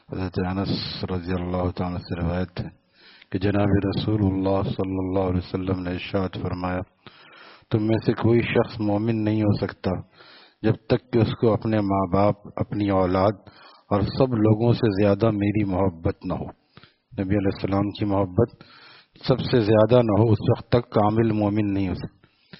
حضرت انس رضی اللہ تعالیٰ سے روایت ہے کہ جناب رسول اللہ صلی اللہ علیہ وسلم نے ارشاد فرمایا، تم میں سے کوئی شخص مومن نہیں ہو سکتا جب تک کہ اس کو اپنے ماں باپ، اپنی اولاد اور سب لوگوں سے زیادہ میری محبت نہ ہو۔ نبی علیہ السلام کی محبت سب سے زیادہ نہ ہو، اس وقت تک کامل مومن نہیں ہو سکتا۔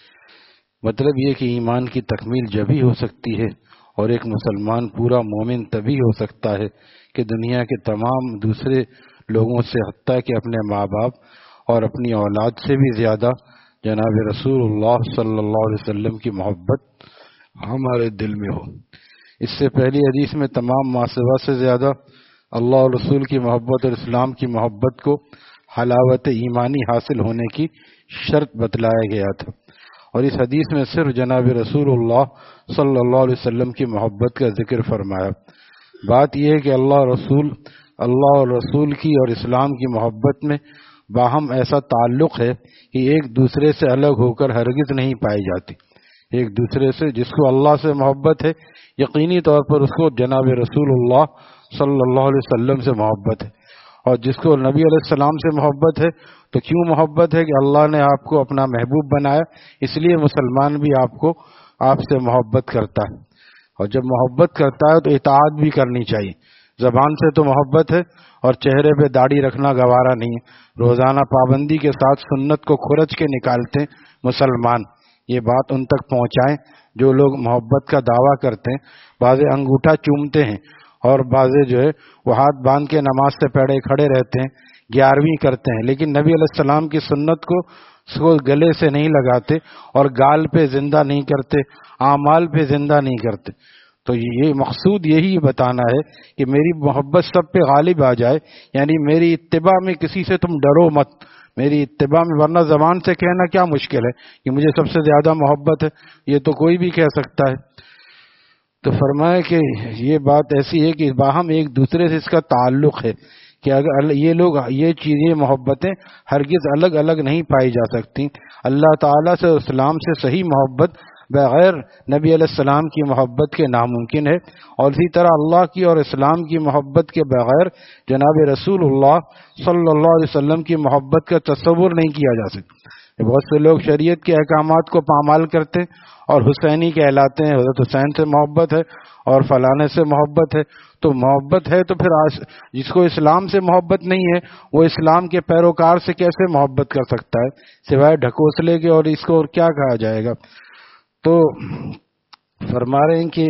مطلب یہ کہ ایمان کی تکمیل جبھی ہو سکتی ہے اور ایک مسلمان پورا مومن تبھی ہو سکتا ہے کہ دنیا کے تمام دوسرے لوگوں سے، حتیٰ کہ اپنے ماں باپ اور اپنی اولاد سے بھی زیادہ جناب رسول اللہ صلی اللہ علیہ وسلم کی محبت ہمارے دل میں ہو۔ اس سے پہلی حدیث میں تمام ماسوا سے زیادہ اللہ اور رسول کی محبت اور اسلام کی محبت کو حلاوت ایمانی حاصل ہونے کی شرط بتلایا گیا تھا، اور اس حدیث میں صرف جناب رسول اللہ صلی اللہ علیہ وسلم کی محبت کا ذکر فرمایا۔ بات یہ ہے کہ اللہ اور رسول کی اور اسلام کی محبت میں باہم ایسا تعلق ہے کہ ایک دوسرے سے الگ ہو کر ہرگز نہیں پائی جاتی۔ ایک دوسرے سے، جس کو اللہ سے محبت ہے یقینی طور پر اس کو جناب رسول اللہ صلی اللہ علیہ وسلم سے محبت ہے، اور جس کو نبی علیہ السلام سے محبت ہے تو کیوں محبت ہے کہ اللہ نے آپ کو اپنا محبوب بنایا، اس لیے مسلمان بھی آپ سے محبت کرتا ہے، اور جب محبت کرتا ہے تو اطاعت بھی کرنی چاہیے۔ زبان سے تو محبت ہے اور چہرے پہ داڑھی رکھنا گوارا نہیں ہے، روزانہ پابندی کے ساتھ سنت کو کھرچ کے نکالتے مسلمان۔ یہ بات ان تک پہنچائیں جو لوگ محبت کا دعویٰ کرتے ہیں، بعض انگوٹھا چومتے ہیں اور بعض جو ہے وہ ہاتھ باندھ کے نماز سے پہلے کھڑے رہتے ہیں، 11ویں کرتے ہیں، لیکن نبی علیہ السلام کی سنت کو گلے سے نہیں لگاتے اور گال پہ زندہ نہیں کرتے، اعمال پہ زندہ نہیں کرتے۔ تو یہ مقصود یہی بتانا ہے کہ میری محبت سب پہ غالب آ جائے، یعنی میری اتباع میں کسی سے تم ڈرو مت، میری اتباع میں، ورنہ زبان سے کہنا کیا مشکل ہے کہ مجھے سب سے زیادہ محبت ہے، یہ تو کوئی بھی کہہ سکتا ہے۔ تو فرمایا کہ یہ بات ایسی ہے کہ باہم ایک دوسرے سے اس کا تعلق ہے کہ اگر یہ چیزیں محبتیں ہرگز الگ الگ نہیں پائی جا سکتی۔ اللہ تعالیٰ سے، اسلام سے صحیح محبت بغیر نبی علیہ السلام کی محبت کے ناممکن ہے، اور اسی طرح اللہ کی اور اسلام کی محبت کے بغیر جناب رسول اللہ صلی اللہ علیہ وسلم کی محبت کا تصور نہیں کیا جا سکتا۔ بہت سے لوگ شریعت کے احکامات کو پامال کرتے اور حسینی کہلاتے ہیں، حضرت حسین سے محبت ہے اور فلانے سے محبت ہے۔ تو محبت ہے تو پھر جس کو اسلام سے محبت نہیں ہے وہ اسلام کے پیروکار سے کیسے محبت کر سکتا ہے سوائے ڈھکوسلے کے، اور اس کو اور کیا کہا جائے گا۔ تو فرما رہے ہیں کہ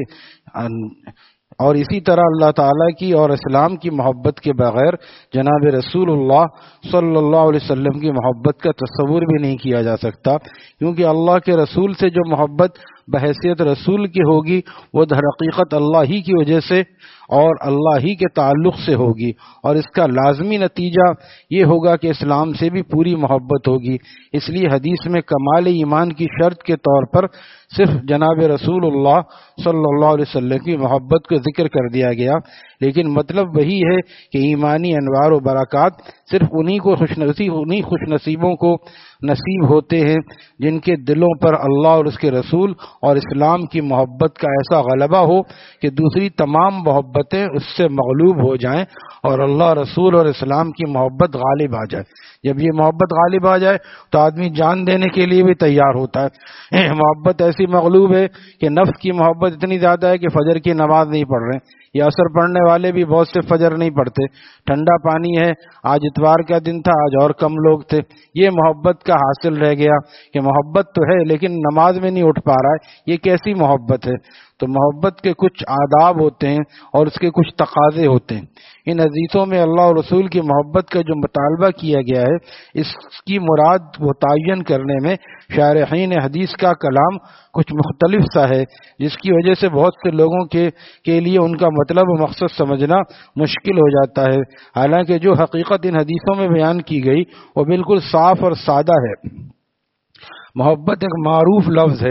اور اسی طرح اللہ تعالیٰ کی اور اسلام کی محبت کے بغیر جناب رسول اللہ صلی اللہ علیہ وسلم کی محبت کا تصور بھی نہیں کیا جا سکتا، کیونکہ اللہ کے رسول سے جو محبت بحیثیت رسول کی ہوگی وہ در حقیقت اللہ ہی کی وجہ سے اور اللہ ہی کے تعلق سے ہوگی، اور اس کا لازمی نتیجہ یہ ہوگا کہ اسلام سے بھی پوری محبت ہوگی۔ اس لیے حدیث میں کمال ایمان کی شرط کے طور پر صرف جناب رسول اللہ صلی اللہ علیہ وسلم کی محبت کو ذکر کر دیا گیا، لیکن مطلب وہی ہے کہ ایمانی انوار و برکات صرف انہی خوش نصیبوں کو نصیب ہوتے ہیں جن کے دلوں پر اللہ اور اس کے رسول اور اسلام کی محبت کا ایسا غلبہ ہو کہ دوسری تمام محبتیں اس سے مغلوب ہو جائیں اور اللہ، رسول اور اسلام کی محبت غالب آ جائے۔ جب یہ محبت غالب آ جائے تو آدمی جان دینے کے لیے بھی تیار ہوتا ہے۔ محبت ایسی مغلوب ہے کہ نفس کی محبت اتنی زیادہ ہے کہ فجر کی نماز نہیں پڑھ رہے، یہ اثر پڑھنے والے بھی بہت سے فجر نہیں پڑھتے، ٹھنڈا پانی ہے، آج اتوار کا دن تھا، آج اور کم لوگ تھے۔ یہ محبت کا حاصل رہ گیا کہ محبت تو ہے لیکن نماز میں نہیں اٹھ پا رہا ہے، یہ کیسی محبت ہے؟ تو محبت کے کچھ آداب ہوتے ہیں اور اس کے کچھ تقاضے ہوتے ہیں۔ ان حدیثوں میں اللہ اور رسول کی محبت کا جو مطالبہ کیا گیا ہے، اس کی مراد متعین کرنے میں شارحین حدیث کا کلام کچھ مختلف سا ہے، جس کی وجہ سے بہت سے لوگوں کے لیے ان کا مطلب و مقصد سمجھنا مشکل ہو جاتا ہے، حالانکہ جو حقیقت ان حدیثوں میں بیان کی گئی وہ بالکل صاف اور سادہ ہے۔ محبت ایک معروف لفظ ہے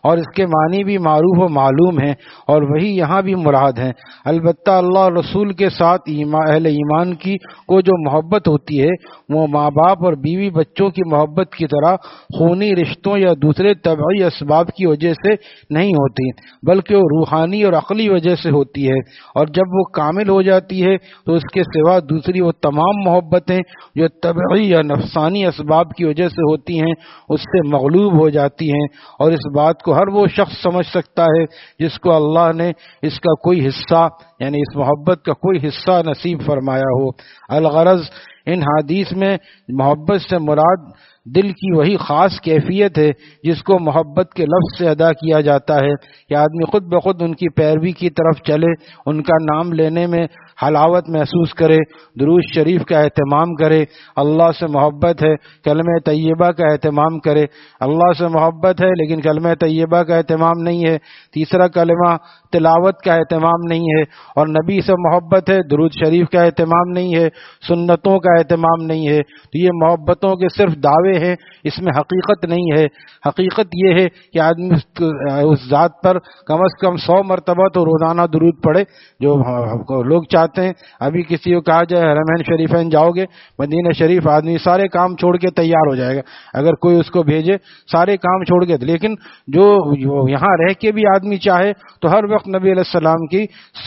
اور اس کے معنی بھی معروف و معلوم ہیں اور وہی یہاں بھی مراد ہیں۔ البتہ اللہ اور رسول کے ساتھ اہل ایمان کی کو جو محبت ہوتی ہے وہ ماں باپ اور بیوی بچوں کی محبت کی طرح خونی رشتوں یا دوسرے طبعی اسباب کی وجہ سے نہیں ہوتی، بلکہ وہ روحانی اور عقلی وجہ سے ہوتی ہے، اور جب وہ کامل ہو جاتی ہے تو اس کے سوا دوسری وہ تمام محبتیں جو طبعی یا نفسانی اسباب کی وجہ سے ہوتی ہیں اس سے مغلوب ہو جاتی ہیں، اور اس بات کو ہر وہ شخص سمجھ سکتا ہے جس کو اللہ نے اس کا کوئی حصہ یعنی اس محبت کا کوئی حصہ نصیب فرمایا ہو۔ الغرض ان حدیث میں محبت سے مراد دل کی وہی خاص کیفیت ہے جس کو محبت کے لفظ سے ادا کیا جاتا ہے کہ آدمی خود بخود ان کی پیروی کی طرف چلے، ان کا نام لینے میں حلاوت محسوس کرے، درود شریف کا اہتمام کرے، اللہ سے محبت ہے کلمہ طیبہ کا اہتمام کرے، اللہ سے محبت ہے لیکن کلمہ طیبہ کا اہتمام نہیں ہے، تیسرا کلمہ تلاوت کا اہتمام نہیں ہے، اور نبی سے محبت ہے درود شریف کا اہتمام نہیں ہے، سنتوں کا اہتمام نہیں ہے، تو یہ محبتوں کے صرف دعوے ہیں، اس میں حقیقت نہیں ہے۔ حقیقت یہ ہے کہ آدمی اس ذات پر کم از کم 100 مرتبہ تو روزانہ درود پڑھے، جو لوگ چاہتے ہیں۔ ابھی کسی کو کہا جائے حرمین شریفین جاؤ گے مدینہ شریف، آدمی سارے کام چھوڑ کے تیار ہو جائے گا اگر کوئی اس کو بھیجے، سارے کام چھوڑ کے۔ لیکن جو یہاں رہ کے بھی آدمی چاہے تو ہر وقت نبی علیہ السلام کی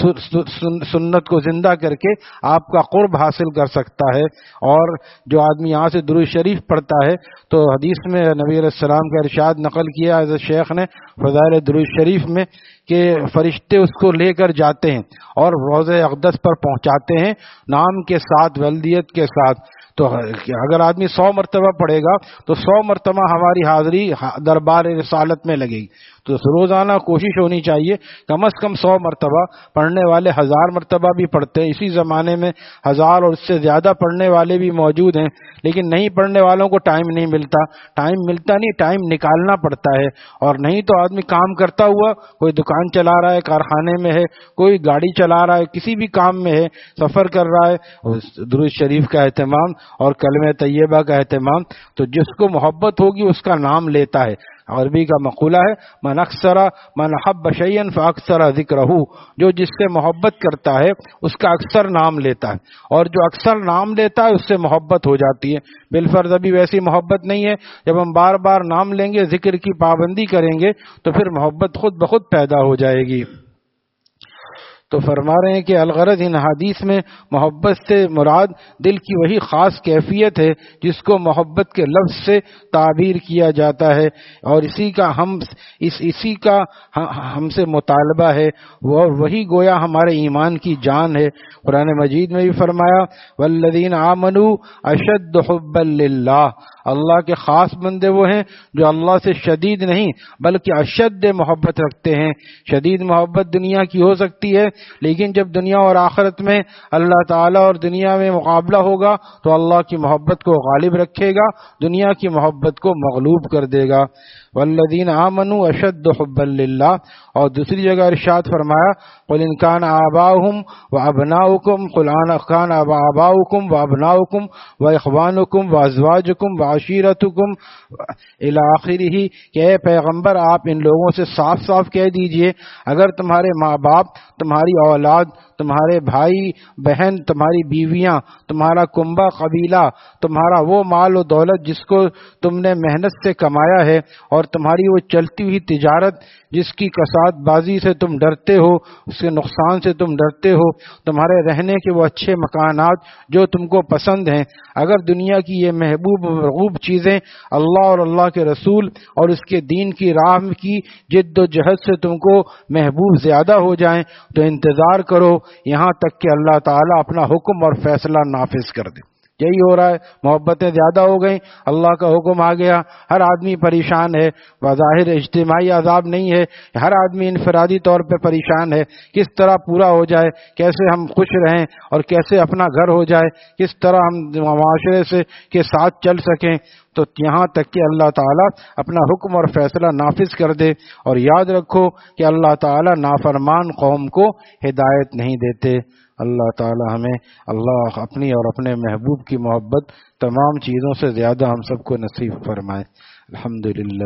سنت کو زندہ کر کے آپ کا قرب حاصل کر سکتا ہے۔ اور جو آدمی یہاں سے درود شریف پڑھتا ہے تو حدیث میں نبی علیہ السلام کا ارشاد نقل کیا حضرت شیخ نے فضائل درود شریف میں کہ فرشتے اس کو لے کر جاتے ہیں اور روضہ اقدس پر پہنچاتے ہیں نام کے ساتھ، ولدیت کے ساتھ۔ تو اگر آدمی 100 مرتبہ پڑھے گا تو 100 مرتبہ ہماری حاضری دربار رسالت میں لگے گی۔ تو روزانہ کوشش ہونی چاہیے کم از کم 100 مرتبہ، پڑھنے والے 1000 مرتبہ بھی پڑھتے ہیں، اسی زمانے میں 1000 اور اس سے زیادہ پڑھنے والے بھی موجود ہیں، لیکن نہیں پڑھنے والوں کو ٹائم نہیں ملتا، ٹائم نکالنا پڑتا ہے۔ اور نہیں تو آدمی کام کرتا ہوا، کوئی دکان چلا رہا ہے، کارخانے میں ہے، کوئی گاڑی چلا رہا ہے، کسی بھی کام میں ہے، سفر کر رہا ہے، درود شریف کا اہتمام اور کلمہ طیبہ کا اہتمام، تو جس کو محبت ہوگی اس کا نام لیتا ہے۔ عربی کا مقولہ ہے من حب شیئا فاکثر ذکرہ، جو جس سے محبت کرتا ہے اس کا اکثر نام لیتا ہے، اور جو اکثر نام لیتا ہے اس سے محبت ہو جاتی ہے۔ بالفرض ابھی ویسی محبت نہیں ہے، جب ہم بار بار نام لیں گے، ذکر کی پابندی کریں گے تو پھر محبت خود بخود پیدا ہو جائے گی۔ تو فرما رہے ہیں کہ الغرض ان حدیث میں محبت سے مراد دل کی وہی خاص کیفیت ہے جس کو محبت کے لفظ سے تعبیر کیا جاتا ہے، اور اسی کا ہم سے مطالبہ ہے، وہی گویا ہمارے ایمان کی جان ہے۔ قرآن مجید میں بھی فرمایا والذین آمنوا اشد حبا للہ، اللہ کے خاص بندے وہ ہیں جو اللہ سے شدید نہیں بلکہ اشد محبت رکھتے ہیں۔ شدید محبت دنیا کی ہو سکتی ہے، لیکن جب دنیا اور آخرت میں اللہ تعالیٰ اور دنیا میں مقابلہ ہوگا تو اللہ کی محبت کو غالب رکھے گا، دنیا کی محبت کو مغلوب کر دے گا۔ والذین آمنوا اشد حبا للہ، اور دوسری جگہ ارشاد فرمایا قل ان کان آباؤہم وابناؤکم، قل ان کان آباؤکم وابناؤکم واخوانکم وازواجکم وعشیرتکم الی آخرہ، کہ اے پیغمبر آپ ان لوگوں سے صاف صاف کہہ دیجئے اگر تمہارے ماں باپ، تمہاری اولاد، تمہارے بھائی بہن، تمہاری بیویاں، تمہارا کنبہ قبیلہ، تمہارا وہ مال و دولت جس کو تم نے محنت سے کمایا ہے، اور تمہاری وہ چلتی ہوئی تجارت جس کی کساد بازی سے تم ڈرتے ہو، اس کے نقصان سے تم ڈرتے ہو، تمہارے رہنے کے وہ اچھے مکانات جو تم کو پسند ہیں، اگر دنیا کی یہ محبوب و مرغوب چیزیں اللہ اور اللہ کے رسول اور اس کے دین کی راہ کی جد و جہد سے تم کو محبوب زیادہ ہو جائیں تو انتظار کرو یہاں تک کہ اللہ تعالیٰ اپنا حکم اور فیصلہ نافذ کر دے۔ یہی ہو رہا ہے، محبتیں زیادہ ہو گئیں، اللہ کا حکم آ گیا، ہر آدمی پریشان ہے۔ بظاہر اجتماعی عذاب نہیں ہے، ہر آدمی انفرادی طور پہ پریشان ہے، کس طرح پورا ہو جائے، کیسے ہم خوش رہیں اور کیسے اپنا گھر ہو جائے، کس طرح ہم معاشرے کے ساتھ چل سکیں، تو یہاں تک کہ اللہ تعالیٰ اپنا حکم اور فیصلہ نافذ کر دے۔ اور یاد رکھو کہ اللہ تعالیٰ نافرمان قوم کو ہدایت نہیں دیتے۔ اللہ تعالی ہمیں اللہ اپنی اور اپنے محبوب کی محبت تمام چیزوں سے زیادہ ہم سب کو نصیب فرمائے۔ الحمدللہ۔